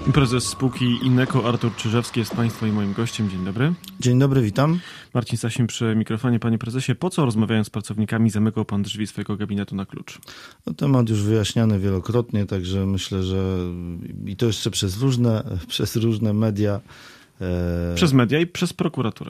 Prezes spółki Inneco Artur Czyżewski jest Państwa i moim gościem. Dzień dobry. Dzień dobry, witam. Marcin Sasin przy mikrofonie. Panie prezesie, po co rozmawiając z pracownikami zamykał pan drzwi swojego gabinetu na klucz? No, temat już wyjaśniany wielokrotnie, także myślę, że i to jeszcze przez różne media. Przez media i przez prokuraturę.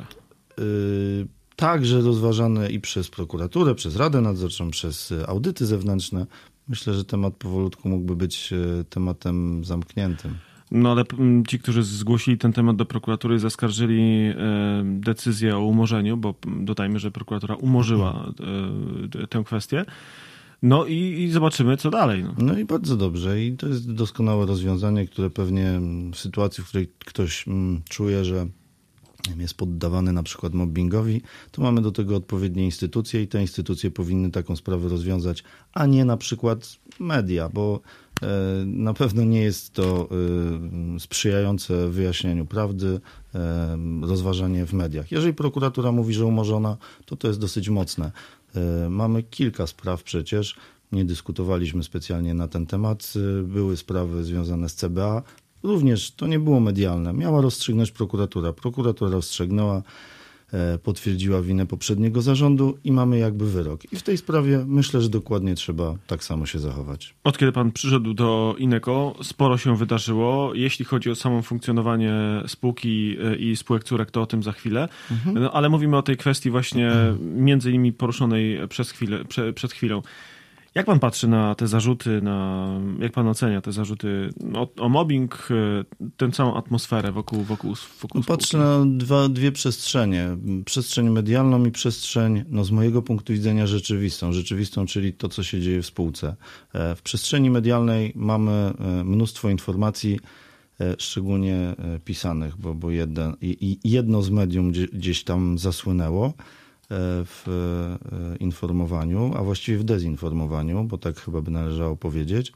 Także rozważane i przez prokuraturę, przez Radę Nadzorczą, przez audyty zewnętrzne. Myślę, że temat powolutku mógłby być tematem zamkniętym. No ale ci, którzy zgłosili ten temat do prokuratury, zaskarżyli decyzję o umorzeniu, bo dodajmy, że prokuratura umorzyła tę kwestię. No i zobaczymy, co dalej. No i bardzo dobrze. I to jest doskonałe rozwiązanie, które pewnie w sytuacji, w której ktoś czuje, że jest poddawany na przykład mobbingowi, to mamy do tego odpowiednie instytucje i te instytucje powinny taką sprawę rozwiązać, a nie na przykład media, bo na pewno nie jest to sprzyjające wyjaśnieniu prawdy, rozważanie w mediach. Jeżeli prokuratura mówi, że umorzona, to jest dosyć mocne. Mamy kilka spraw przecież, nie dyskutowaliśmy specjalnie na ten temat, były sprawy związane z CBA, również to nie było medialne. Miała rozstrzygnąć prokuratura. Prokuratura rozstrzygnęła, potwierdziła winę poprzedniego zarządu i mamy jakby wyrok. I w tej sprawie myślę, że dokładnie trzeba tak samo się zachować. Od kiedy pan przyszedł do Inneco, sporo się wydarzyło. Jeśli chodzi o samo funkcjonowanie spółki i spółek córek, to o tym za chwilę. No, ale mówimy o tej kwestii właśnie między innymi poruszonej przed chwilą. Jak pan patrzy na te zarzuty, jak pan ocenia te zarzuty o mobbing, tę całą atmosferę wokół spółki? Patrzę na dwie przestrzenie. Przestrzeń medialną i przestrzeń, z mojego punktu widzenia, rzeczywistą, czyli to, co się dzieje w spółce. W przestrzeni medialnej mamy mnóstwo informacji, szczególnie pisanych, bo jedno z medium gdzieś tam zasłynęło w informowaniu, a właściwie w dezinformowaniu, bo tak chyba by należało powiedzieć.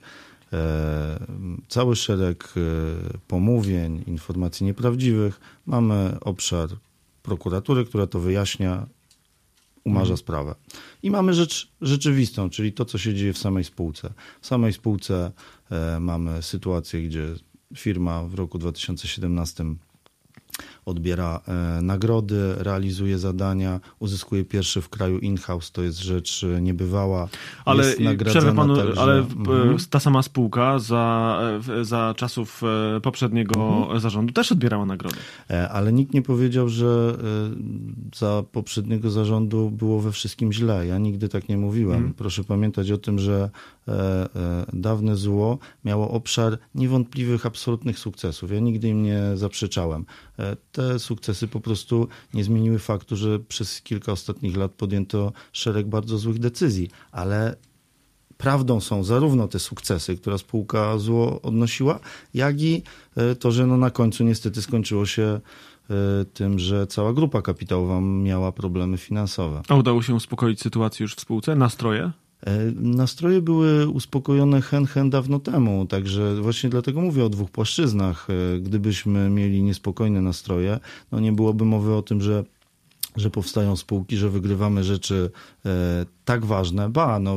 Cały szereg pomówień, informacji nieprawdziwych. Mamy obszar prokuratury, która to wyjaśnia, umarza sprawę. I mamy rzecz rzeczywistą, czyli to, co się dzieje w samej spółce. W samej spółce mamy sytuację, gdzie firma w roku 2017 odbiera nagrody, realizuje zadania, uzyskuje pierwszy w kraju in-house, to jest rzecz niebywała. Ale przerwę panu, ale ta sama spółka za czasów poprzedniego zarządu też odbierała nagrody. Ale nikt nie powiedział, że za poprzedniego zarządu było we wszystkim źle. Ja nigdy tak nie mówiłem. Proszę pamiętać o tym, że dawne zło miało obszar niewątpliwych, absolutnych sukcesów. Ja nigdy im nie zaprzeczałem. Te sukcesy po prostu nie zmieniły faktu, że przez kilka ostatnich lat podjęto szereg bardzo złych decyzji, ale prawdą są zarówno te sukcesy, które spółka zło odnosiła, jak i to, że na końcu niestety skończyło się tym, że cała grupa kapitałowa miała problemy finansowe. A udało się uspokoić sytuację już w spółce? Nastroje? Nastroje były uspokojone dawno temu, także właśnie dlatego mówię o dwóch płaszczyznach. Gdybyśmy mieli niespokojne nastroje, nie byłoby mowy o tym, że powstają spółki, że wygrywamy rzeczy tak ważne.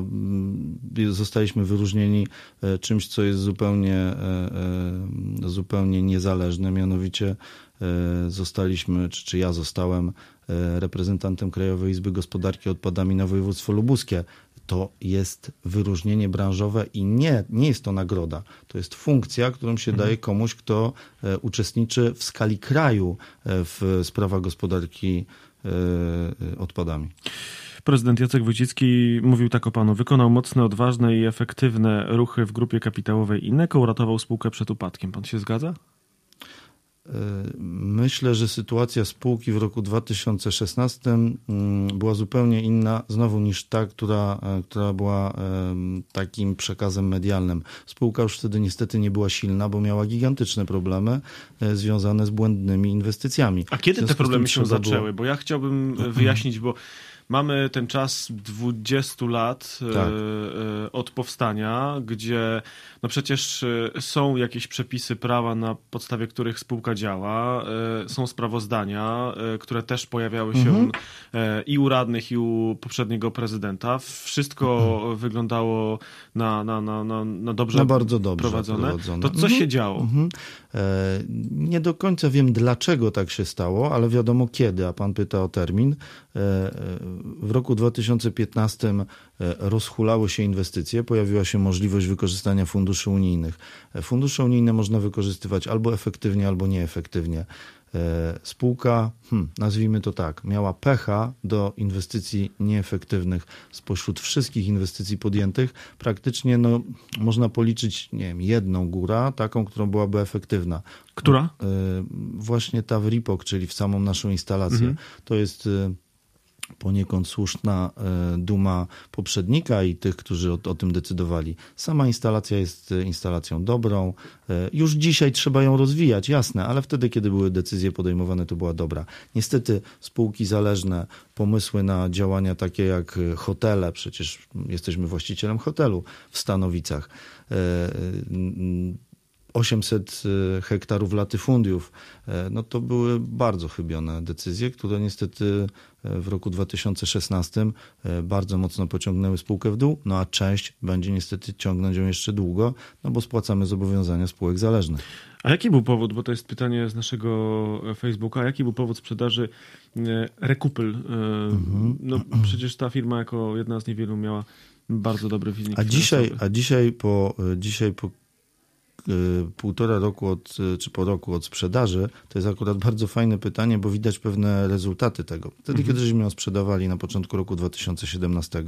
Zostaliśmy wyróżnieni czymś, co jest zupełnie niezależne, mianowicie zostaliśmy, czy ja zostałem reprezentantem Krajowej Izby Gospodarki Odpadami na województwo lubuskie. To jest wyróżnienie branżowe i nie jest to nagroda. To jest funkcja, którą się daje komuś, kto uczestniczy w skali kraju w sprawach gospodarki odpadami. Prezydent Jacek Wójcicki mówił tak o panu. Wykonał mocne, odważne i efektywne ruchy w grupie kapitałowej Inneco, uratował spółkę przed upadkiem. Pan się zgadza? Myślę, że sytuacja spółki w roku 2016 była zupełnie inna znowu niż ta, która była takim przekazem medialnym. Spółka już wtedy niestety nie była silna, bo miała gigantyczne problemy związane z błędnymi inwestycjami. A kiedy te problemy się zaczęły? Bo ja chciałbym wyjaśnić, bo mamy ten czas 20 lat Tak. od powstania, gdzie no przecież są jakieś przepisy prawa, na podstawie których spółka działa, są sprawozdania, które też pojawiały się i u radnych, i u poprzedniego prezydenta. Wszystko wyglądało na dobrze, na bardzo dobrze prowadzone. To co się działo? Nie do końca wiem, dlaczego tak się stało, ale wiadomo kiedy, a pan pyta o termin. W roku 2015 rozhulały się inwestycje, pojawiła się możliwość wykorzystania funduszy unijnych. Fundusze unijne można wykorzystywać albo efektywnie, albo nieefektywnie. Spółka, nazwijmy to tak, miała pecha do inwestycji nieefektywnych. Spośród wszystkich inwestycji podjętych praktycznie można policzyć, nie wiem, jedną góra, taką, która byłaby efektywna. Która? Właśnie ta w RIPOK, czyli w samą naszą instalację. To jest poniekąd słuszna duma poprzednika i tych, którzy o tym decydowali. Sama instalacja jest instalacją dobrą. Już dzisiaj trzeba ją rozwijać, jasne, ale wtedy, kiedy były decyzje podejmowane, to była dobra. Niestety spółki zależne, pomysły na działania takie jak hotele, przecież jesteśmy właścicielem hotelu w Stanowicach, 800 hektarów latyfundiów, no to były bardzo chybione decyzje, które niestety w roku 2016 bardzo mocno pociągnęły spółkę w dół, no a część będzie niestety ciągnąć ją jeszcze długo, no bo spłacamy zobowiązania spółek zależnych. A jaki był powód, bo to jest pytanie z naszego Facebooka, jaki był powód sprzedaży Rekupyl? No przecież ta firma jako jedna z niewielu miała bardzo dobry wynik finansowy. A dzisiaj po półtora roku czy po roku od sprzedaży, to jest akurat bardzo fajne pytanie, bo widać pewne rezultaty tego. Wtedy, kiedy żeśmy ją sprzedawali na początku roku 2017,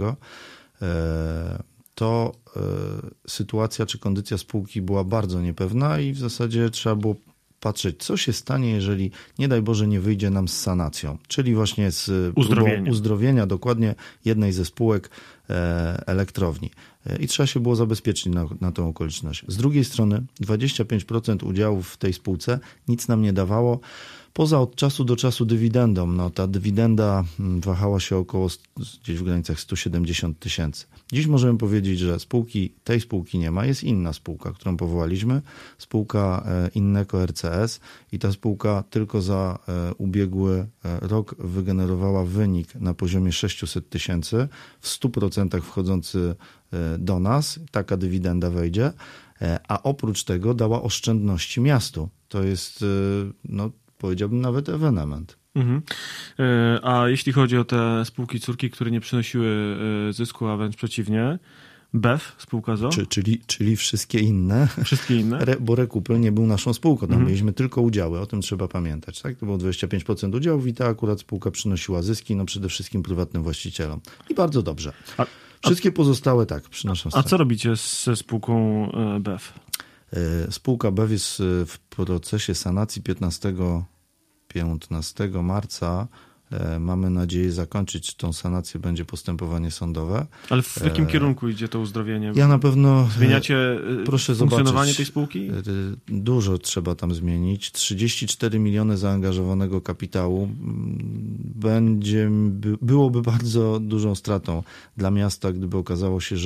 to sytuacja czy kondycja spółki była bardzo niepewna i w zasadzie trzeba było patrzeć, co się stanie, jeżeli nie daj Boże nie wyjdzie nam z sanacją, czyli właśnie z próbą uzdrowienia dokładnie jednej ze spółek elektrowni. I trzeba się było zabezpieczyć na tę okoliczność. Z drugiej strony 25% udziałów w tej spółce nic nam nie dawało, poza od czasu do czasu dywidendą. No, ta dywidenda wahała się około gdzieś w granicach 170 tysięcy. Dziś możemy powiedzieć, że tej spółki nie ma. Jest inna spółka, którą powołaliśmy. Spółka Inneco RCS i ta spółka tylko za ubiegły rok wygenerowała wynik na poziomie 600 tysięcy, w 100% wchodzący do nas. Taka dywidenda wejdzie. A oprócz tego dała oszczędności miastu. To jest, powiedziałbym, nawet ewenement. A jeśli chodzi o te spółki córki, które nie przynosiły zysku, a wręcz przeciwnie, BEF, spółka ZO? Czyli wszystkie inne. Wszystkie inne? Bo Rekupyl nie był naszą spółką, tam mieliśmy tylko udziały, o tym trzeba pamiętać. Tak? To było 25% udziałów i ta akurat spółka przynosiła zyski, przede wszystkim prywatnym właścicielom. I bardzo dobrze. Wszystkie pozostałe tak przynoszą straty. A co robicie ze spółką BEF? Spółka BEF jest w procesie sanacji 15 marca. Mamy nadzieję zakończyć tą sanację, będzie postępowanie sądowe. Ale w jakim kierunku idzie to uzdrowienie? Ja na pewno... Zmieniacie funkcjonowanie zobaczyć. Tej spółki? Dużo trzeba tam zmienić. 34 miliony zaangażowanego kapitału byłoby bardzo dużą stratą dla miasta, gdyby okazało się,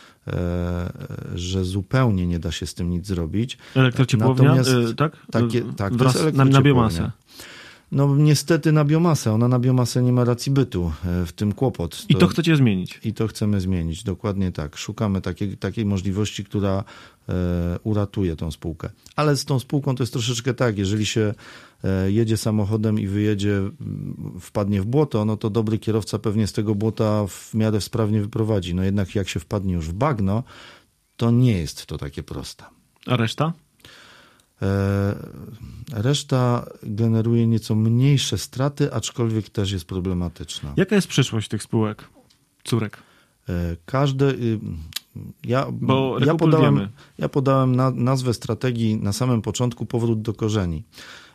że zupełnie nie da się z tym nic zrobić. Elektrociepłownia, tak? Tak, to jest na biomasę. No niestety na biomasę. Ona na biomasę nie ma racji bytu. W tym kłopot. I to chcecie zmienić. I to chcemy zmienić. Dokładnie tak. Szukamy takiej możliwości, która uratuje tą spółkę. Ale z tą spółką to jest troszeczkę tak, jeżeli się jedzie samochodem i wpadnie w błoto, no to dobry kierowca pewnie z tego błota w miarę sprawnie wyprowadzi. No jednak jak się wpadnie już w bagno, to nie jest to takie proste. A reszta? Reszta generuje nieco mniejsze straty, aczkolwiek też jest problematyczna. Jaka jest przyszłość tych spółek, córek? Ja podałem nazwę strategii na samym początku powrót do korzeni.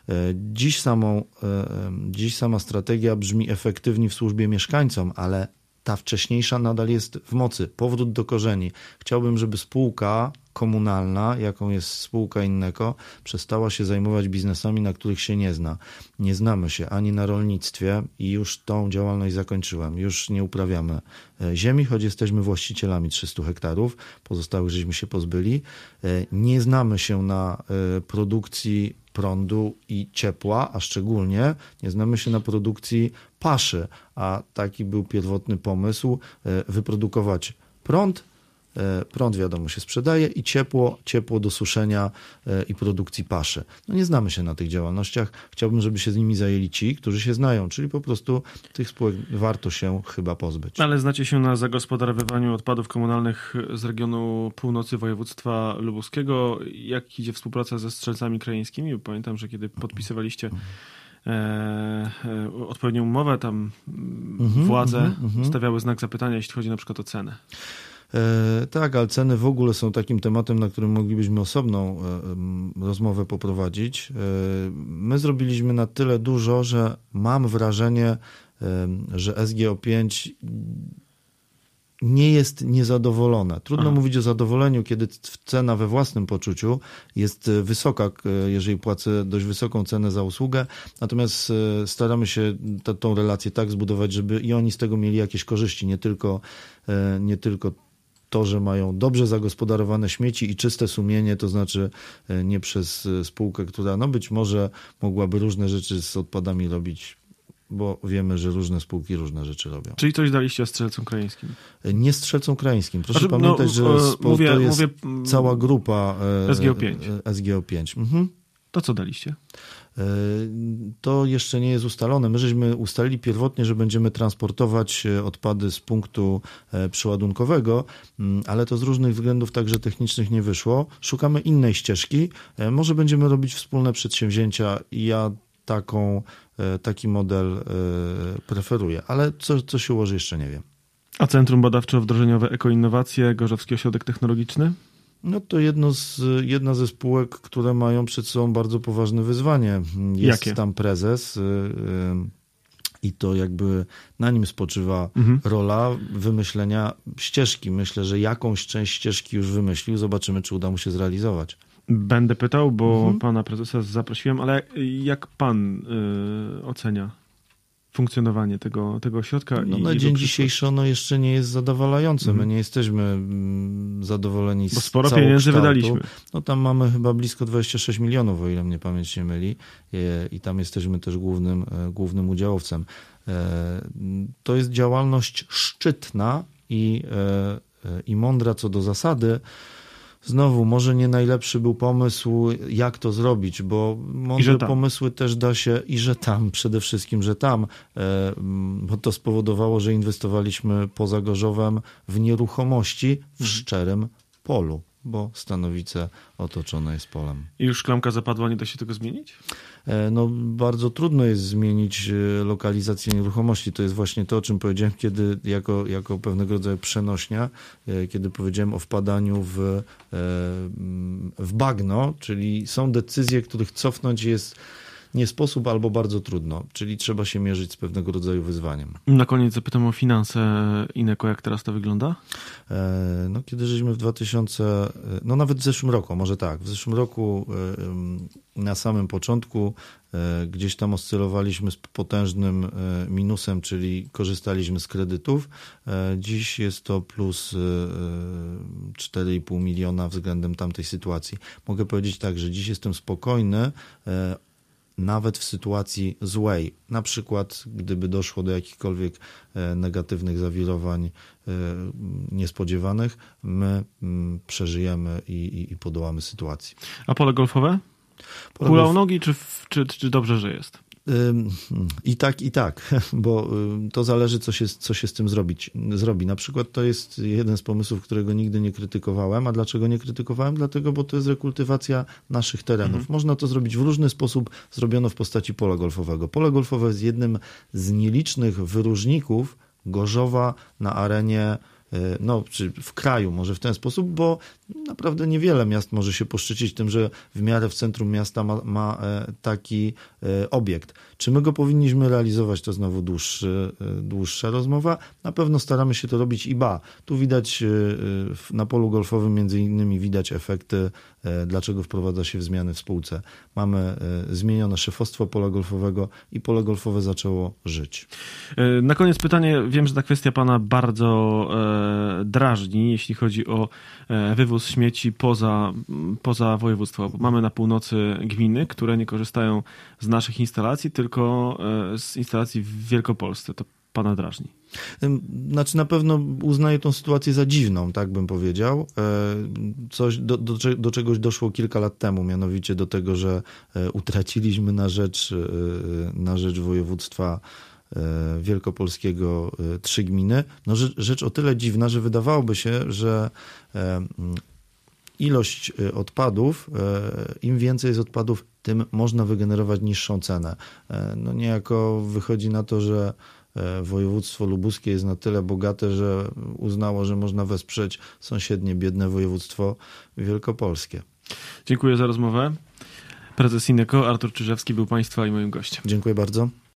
Dziś sama strategia brzmi efektywni w służbie mieszkańcom, ale ta wcześniejsza nadal jest w mocy. Powrót do korzeni. Chciałbym, żeby spółka komunalna, jaką jest spółka Inneco, przestała się zajmować biznesami, na których się nie zna. Nie znamy się ani na rolnictwie i już tą działalność zakończyłem. Już nie uprawiamy ziemi, choć jesteśmy właścicielami 300 hektarów, pozostałych żeśmy się pozbyli. Nie znamy się na produkcji prądu i ciepła, a szczególnie nie znamy się na produkcji paszy, a taki był pierwotny pomysł, wyprodukować prąd. Prąd wiadomo się sprzedaje i ciepło do suszenia i produkcji paszy. No nie znamy się na tych działalnościach. Chciałbym, żeby się z nimi zajęli ci, którzy się znają, czyli po prostu tych spółek warto się chyba pozbyć. Ale znacie się na zagospodarowywaniu odpadów komunalnych z regionu północy województwa lubuskiego. Jak idzie współpraca ze Strzelcami Krajeńskimi? Pamiętam, że kiedy podpisywaliście odpowiednią umowę, tam władze stawiały znak zapytania, jeśli chodzi na przykład o cenę. Tak, ale ceny w ogóle są takim tematem, na którym moglibyśmy osobną rozmowę poprowadzić. My zrobiliśmy na tyle dużo, że mam wrażenie, że SGO5 nie jest niezadowolone. Trudno mówić o zadowoleniu, kiedy cena we własnym poczuciu jest wysoka, jeżeli płacę dość wysoką cenę za usługę, natomiast staramy się tą relację tak zbudować, żeby i oni z tego mieli jakieś korzyści, nie tylko to, że mają dobrze zagospodarowane śmieci i czyste sumienie, to znaczy nie przez spółkę, która być może mogłaby różne rzeczy z odpadami robić, bo wiemy, że różne spółki różne rzeczy robią. Czyli coś daliście Strzelcom Krajeńskim? Nie Strzelcom Krajeńskim. Proszę pamiętać, że to jest cała grupa SGO5. To co daliście? To jeszcze nie jest ustalone. My żeśmy ustalili pierwotnie, że będziemy transportować odpady z punktu przeładunkowego, ale to z różnych względów także technicznych nie wyszło. Szukamy innej ścieżki. Może będziemy robić wspólne przedsięwzięcia i ja taki model preferuję, ale co się ułoży jeszcze nie wiem. A Centrum Badawczo-Wdrożeniowe Ekoinnowacje, Gorzowski Ośrodek Technologiczny? No to jedna ze spółek, które mają przed sobą bardzo poważne wyzwanie. Jest Jakie? tam prezes i to jakby na nim spoczywa rola wymyślenia ścieżki. Myślę, że jakąś część ścieżki już wymyślił. Zobaczymy, czy uda mu się zrealizować. Będę pytał, bo pana prezesa zaprosiłem, ale jak pan ocenia funkcjonowanie tego ośrodka? Na dzień dzisiejszy ono jeszcze nie jest zadowalające. My nie jesteśmy zadowoleni z bo sporo pieniędzy wydaliśmy. No tam mamy chyba blisko 26 milionów, o ile mnie pamięć nie myli, i tam jesteśmy też głównym udziałowcem. To jest działalność szczytna i mądra co do zasady. Znowu, może nie najlepszy był pomysł, jak to zrobić, bo mądre pomysły też da się przede wszystkim, że tam, bo to spowodowało, że inwestowaliśmy poza Gorzowem w nieruchomości w szczerym polu, bo Stanowice otoczone jest polem. I już klamka zapadła, nie da się tego zmienić? Bardzo trudno jest zmienić lokalizację nieruchomości. To jest właśnie to, o czym powiedziałem, kiedy jako pewnego rodzaju przenośnia, kiedy powiedziałem o wpadaniu w bagno, czyli są decyzje, których cofnąć jest nie sposób albo bardzo trudno, czyli trzeba się mierzyć z pewnego rodzaju wyzwaniem. Na koniec zapytam o finanse Inneco, jak teraz to wygląda? Kiedy żeśmy nawet w zeszłym roku, może tak, w zeszłym roku na samym początku gdzieś tam oscylowaliśmy z potężnym minusem, czyli korzystaliśmy z kredytów. Dziś jest to plus 4,5 miliona względem tamtej sytuacji. Mogę powiedzieć tak, że dziś jestem spokojny, nawet w sytuacji złej. Na przykład, gdyby doszło do jakichkolwiek negatywnych zawirowań niespodziewanych, my przeżyjemy i podołamy sytuacji. A pole golfowe? Kulał nogi, czy dobrze, że jest? I tak, bo to zależy, co się z tym zrobi. Na przykład to jest jeden z pomysłów, którego nigdy nie krytykowałem. A dlaczego nie krytykowałem? Dlatego, bo to jest rekultywacja naszych terenów. Można to zrobić w różny sposób. Zrobiono w postaci pola golfowego. Pole golfowe jest jednym z nielicznych wyróżników Gorzowa na arenie czy w kraju, może w ten sposób, bo naprawdę niewiele miast może się poszczycić tym, że w miarę w centrum miasta ma taki obiekt. Czy my go powinniśmy realizować, to znowu dłuższa rozmowa. Na pewno staramy się to robić i tu widać na polu golfowym między innymi widać efekty, dlaczego wprowadza się zmiany w spółce. Mamy zmienione szefostwo pola golfowego i pole golfowe zaczęło żyć. Na koniec pytanie, wiem, że ta kwestia pana bardzo drażni, jeśli chodzi o wywóz śmieci poza województwo. Mamy na północy gminy, które nie korzystają z naszych instalacji, tylko z instalacji w Wielkopolsce. To pana drażni? Znaczy na pewno uznaję tą sytuację za dziwną, tak bym powiedział. Coś do czegoś doszło kilka lat temu, mianowicie do tego, że utraciliśmy na rzecz województwa wielkopolskiego 3 gminy. Rzecz o tyle dziwna, że wydawałoby się, że ilość odpadów, im więcej jest odpadów, tym można wygenerować niższą cenę. Niejako wychodzi na to, że województwo lubuskie jest na tyle bogate, że uznało, że można wesprzeć sąsiednie biedne województwo wielkopolskie. Dziękuję za rozmowę. Prezes Ineco Artur Czyżewski był państwa i moim gościem. Dziękuję bardzo.